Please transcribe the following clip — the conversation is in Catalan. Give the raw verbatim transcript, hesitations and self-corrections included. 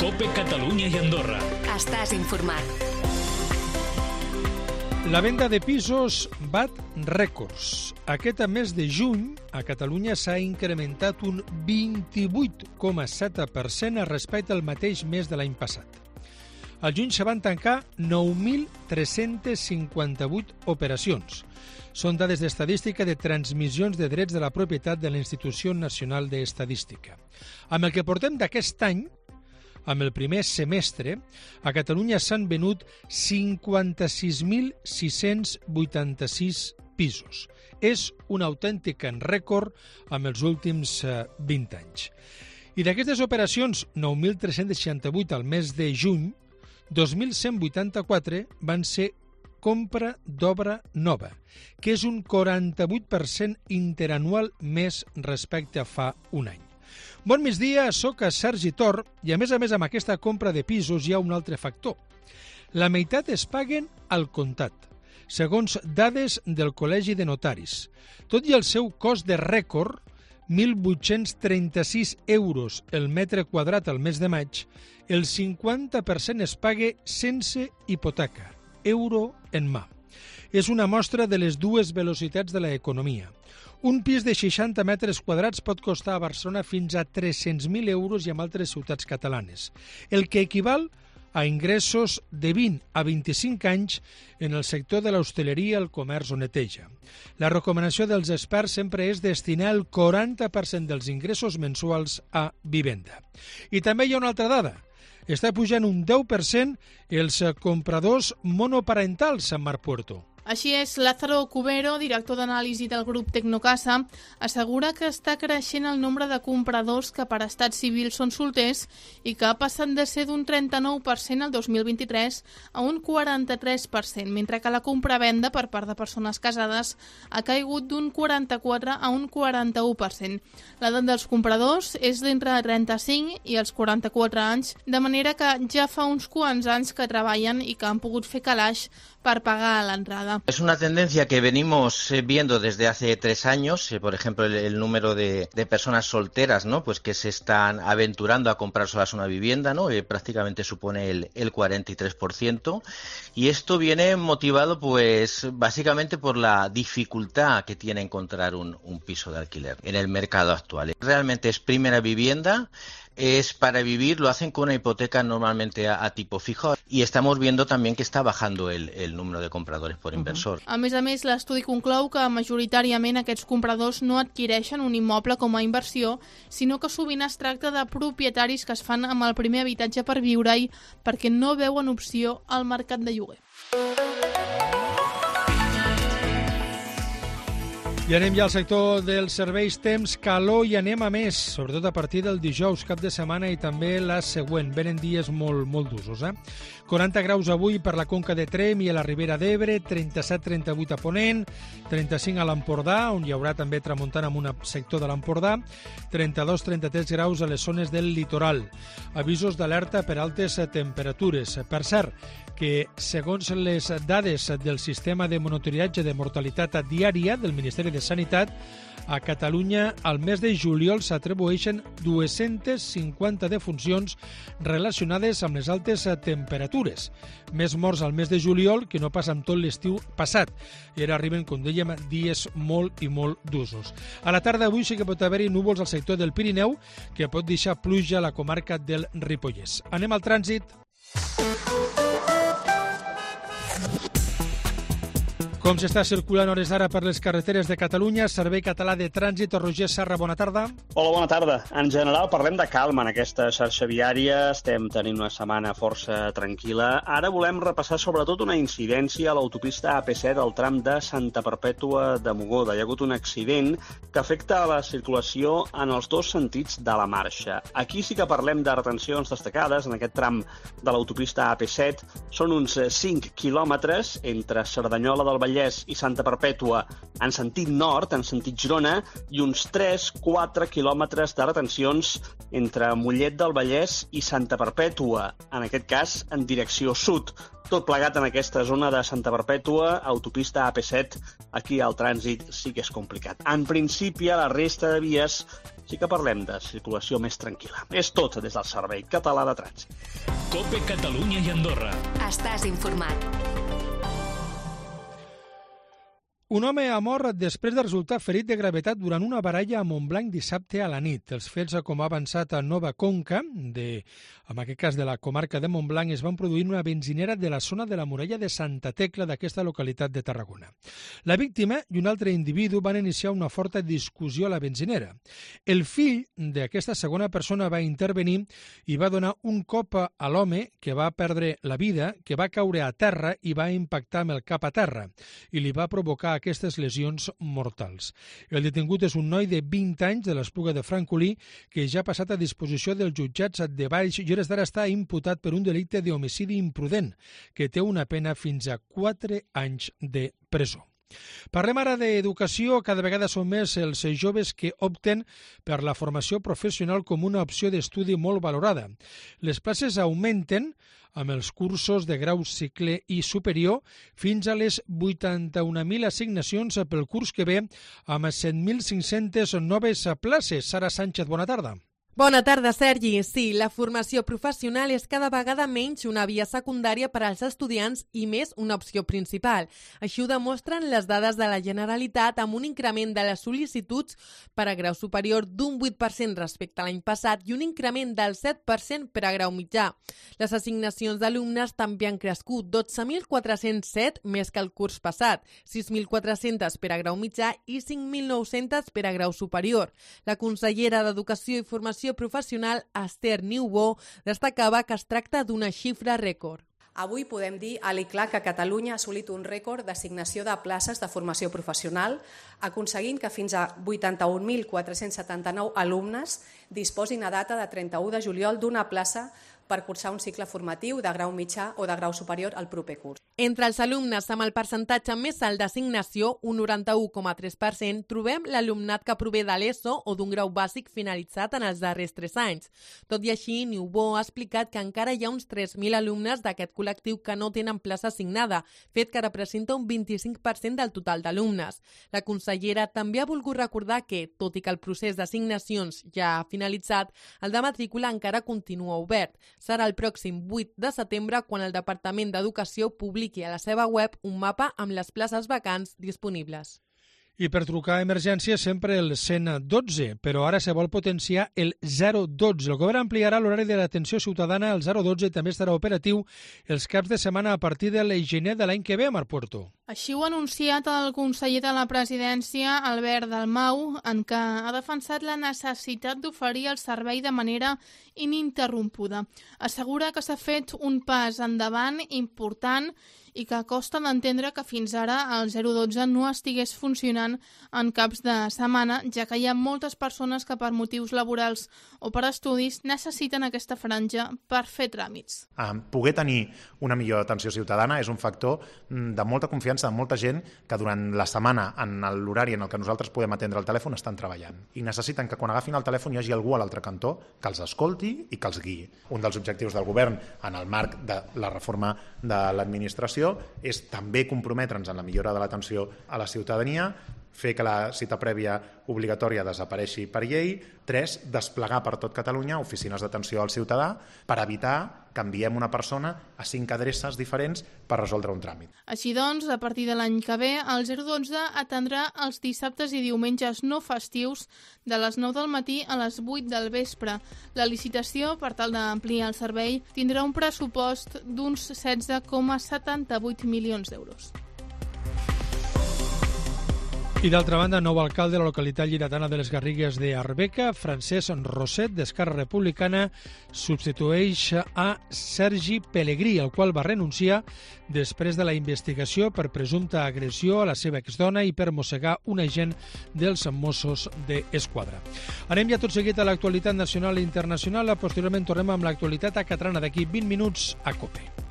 COPE Catalunya i Andorra. Estàs informat. La venda de pisos bat rècords. Aquest mes de juny, a Catalunya s'ha incrementat un vint-i-vuit coma set per cent respecte al mateix mes de l'any passat. Al juny se van tancar nou mil tres-cents cinquanta-vuit operacions. Són dades d'estadística de transmissions de drets de la propietat de la Institució Nacional d'Estadística. Amb el que portem d'aquest any, amb el primer semestre, a Catalunya s'han venut cinquanta-sis mil sis-cents vuitanta-sis pisos. És un autèntic rècord amb els últims vint anys. I d'aquestes operacions, nou mil tres-cents seixanta-vuit al mes de juny, dos mil cent vuitanta-quatre van ser compra d'obra nova, que és un quaranta-vuit per cent interanual més respecte a fa un any. Bon migdia, soc a Sergi Tor i a més a més amb aquesta compra de pisos hi ha un altre factor. La meitat es paguen al comptat, segons dades del Col·legi de Notaris. Tot i el seu cost de rècord, mil vuit-cents trenta-sis euros el metre quadrat al mes de maig, el cinquanta per cent es paga sense hipoteca, euro en mà. És una mostra de les dues velocitats de l'economia. Un pis de seixanta metres quadrats pot costar a Barcelona fins a tres-cents mil euros i en altres ciutats catalanes, el que equival a ingressos de vint a vint-i-cinc anys en el sector de l'hostaleria, el comerç o neteja. La recomanació dels experts sempre és destinar el quaranta per cent dels ingressos mensuals a vivenda. I també hi ha una altra dada. Està pujant un deu per cent els compradors monoparentals a Mar Puerto. Així és, Lázaro Cubero, director d'anàlisi del grup Tecnocasa, assegura que està creixent el nombre de compradors que per estat civil són solters i que ha passat de ser d'un trenta-nou per cent el dos mil vint-i-tres a un quaranta-tres per cent, mentre que la compra-venda per part de persones casades ha caigut d'un quaranta-quatre a un quaranta-u per cent. L'edat dels compradors és d'entre trenta-cinc i els quaranta-quatre anys, de manera que ja fa uns quants anys que treballen i que han pogut fer calaix per pagar l'entrada. Es una tendencia que venimos viendo desde hace tres años, eh, por ejemplo, el, el número de, de personas solteras, ¿no? Pues que se están aventurando a comprar solas una vivienda, ¿no? Eh, prácticamente supone el, el cuarenta y tres por ciento, y esto viene motivado, pues, básicamente por la dificultad que tiene encontrar un, un piso de alquiler en el mercado actual. Realmente es primera vivienda. Es para vivir, lo hacen con una hipoteca normalmente a, a tipo fijo y estamos viendo también que está bajando el, el número de compradores por inversor. A més a més, l'estudi conclou que majoritàriament aquests compradors no adquireixen un immoble com a inversió, sinó que sovint es tracta de propietaris que es fan amb el primer habitatge per viure-hi perquè no veuen opció al mercat de lloguer. I anem ja al sector dels serveis. Temps, calor i anem a més, sobretot a partir del dijous, cap de setmana i també la següent. Venen dies molt, molt d'usos. Eh? quaranta graus avui per la Conca de Tremp i a la Ribera d'Ebre, trenta-set trenta-vuit a Ponent, trenta-cinc a l'Empordà, on hi haurà també tramuntana en un sector de l'Empordà, trenta-dos trenta-tres graus a les zones del litoral. Avisos d'alerta per altes temperatures. Per cert, que segons les dades del sistema de monitoriatge de mortalitat diària del Ministeri de Sanitat, a Catalunya al mes de juliol s'atribueixen dues-centes cinquanta defuncions relacionades amb les altes temperatures. Més morts al mes de juliol que no pas amb tot l'estiu passat. I ara arriben, com dèiem, dies molt i molt d'usos. A la tarda avui sí que pot haver-hi núvols al sector del Pirineu que pot deixar pluja a la comarca del Ripollès. Anem al trànsit. Com s'està circulant hores d'ara per les carreteres de Catalunya? Servei Català de Trànsit. Roger Serra, bona tarda. Hola, bona tarda. En general parlem de calma en aquesta xarxa viària. Estem tenint una setmana força tranquil·la. Ara volem repassar sobretot una incidència a l'autopista A P set al tram de Santa Perpètua de Mogoda. Hi ha hagut un accident que afecta a la circulació en els dos sentits de la marxa. Aquí sí que parlem de retencions destacades en aquest tram de l'autopista A P set. Són uns cinc quilòmetres entre Cerdanyola del Vallès i Santa Perpètua en sentit nord, en sentit Girona, i uns tres quatre quilòmetres de retencions entre Mollet del Vallès i Santa Perpètua, en aquest cas en direcció sud. Tot plegat en aquesta zona de Santa Perpètua, autopista A P set, aquí el trànsit sí que és complicat. En principi, a la resta de vies sí que parlem de circulació més tranquil·la. És tot des del Servei Català de Trànsit. COPE Catalunya i Andorra. Estàs informat. Un home ha mort després de resultar ferit de gravetat durant una baralla a Montblanc dissabte a la nit. Els fets, com ha avançat a Nova Conca, de, en aquest cas de la comarca de Montblanc, es van produir en una benzinera de la zona de la muralla de Santa Tecla d'aquesta localitat de Tarragona. La víctima i un altre individu van iniciar una forta discussió a la benzinera. El fill d'aquesta segona persona va intervenir i va donar un cop a l'home, que va perdre la vida, que va caure a terra i va impactar amb el cap a terra i li va provocar aquestes lesions mortals. El detingut és un noi de vint anys de l'Espluga de Francolí que ja ha passat a disposició dels jutjats de Valls i hores d'ara està imputat per un delicte d'homicidi imprudent que té una pena fins a quatre anys de presó. Parlem ara d'educació. Cada vegada són més els joves que opten per la formació professional com una opció d'estudi molt valorada. Les places augmenten amb els cursos de grau, cicle i superior fins a les vuitanta-un mil assignacions pel curs que ve amb set mil cinc-centes noves places. Sara Sánchez, bona tarda. Bona tarda, Sergi. Sí, la formació professional és cada vegada menys una via secundària per als estudiants i més una opció principal. Així ho demostren les dades de la Generalitat amb un increment de les sol·licituds per a grau superior d'un vuit per cent respecte a l'any passat i un increment del set per cent per a grau mitjà. Les assignacions d'alumnes també han crescut, dotze mil quatre-cents set més que el curs passat, sis mil quatre-cents per a grau mitjà i cinc mil nou-cents per a grau superior. La consellera d'Educació i Formació professional, Esther Niubó, destacava que es tracta d'una xifra rècord. Avui podem dir alt i clar que Catalunya ha assolit un rècord d'assignació de places de formació professional, aconseguint que fins a vuitanta-un mil quatre-cents setanta-nou alumnes disposin a data de trenta-u de juliol d'una plaça per cursar un cicle formatiu de grau mitjà o de grau superior al proper curs. Entre els alumnes amb el percentatge més alt d'assignació, un noranta-u coma tres per cent, trobem l'alumnat que prové de l'ESO o d'un grau bàsic finalitzat en els darrers tres anys. Tot i així, Niubó ha explicat que encara hi ha uns tres mil alumnes d'aquest col·lectiu que no tenen plaça assignada, fet que representa un vint-i-cinc per cent del total d'alumnes. La consellera també ha volgut recordar que, tot i que el procés d'assignacions ja ha finalitzat, el de matrícula encara continua obert. Serà el pròxim vuit de setembre quan el Departament d'Educació publiqui a la seva web un mapa amb les places vacants disponibles. I per trucar a emergència sempre el cent dotze, però ara se vol potenciar el zero dotze. El govern ampliarà l'horari de l'atenció ciutadana al zero dotze i també estarà operatiu els caps de setmana a partir de la gener de l'any que ve, Marc Puerto. Així ho ha anunciat el conseller de la Presidència, Albert Dalmau, en què ha defensat la necessitat d'oferir el servei de manera ininterrompuda. Assegura que s'ha fet un pas endavant important i que costa d'entendre que fins ara el zero dotze no estigués funcionant en caps de setmana, ja que hi ha moltes persones que per motius laborals o per estudis necessiten aquesta franja per fer tràmits. Um, poder tenir una millor atenció ciutadana és un factor de molta confiança de molta gent que durant la setmana, en l'horari en el que nosaltres podem atendre el telèfon, estan treballant. I necessiten que quan agafin el telèfon hi hagi algú a l'altre cantó que els escolti i que els guiï. Un dels objectius del govern en el marc de la reforma de l'administració és també comprometre'ns en la millora de l'atenció a la ciutadania, fer que la cita prèvia obligatòria desapareixi per llei, tres, desplegar per tot Catalunya oficines d'atenció al ciutadà per evitar que enviem una persona a cinc adreces diferents per resoldre un tràmit. Així doncs, a partir de l'any que ve, el zero dotze atendrà els dissabtes i diumenges no festius de les nou del matí a les vuit del vespre. La licitació, per tal d'ampliar el servei, tindrà un pressupost d'uns setze coma setanta-vuit milions d'euros. I d'altra banda, nou alcalde de la localitat lleidatana de les Garrigues d'Arbeca, Francesc Roset, d'Esquerra Republicana, substitueix a Sergi Pellegrí, el qual va renunciar després de la investigació per presumpta agressió a la seva exdona i per mossegar un agent dels Mossos d'Esquadra. Anem ja tot seguit a l'actualitat nacional i internacional. Posteriorment tornem amb l'actualitat a Catrana d'aquí vint minuts a COPE.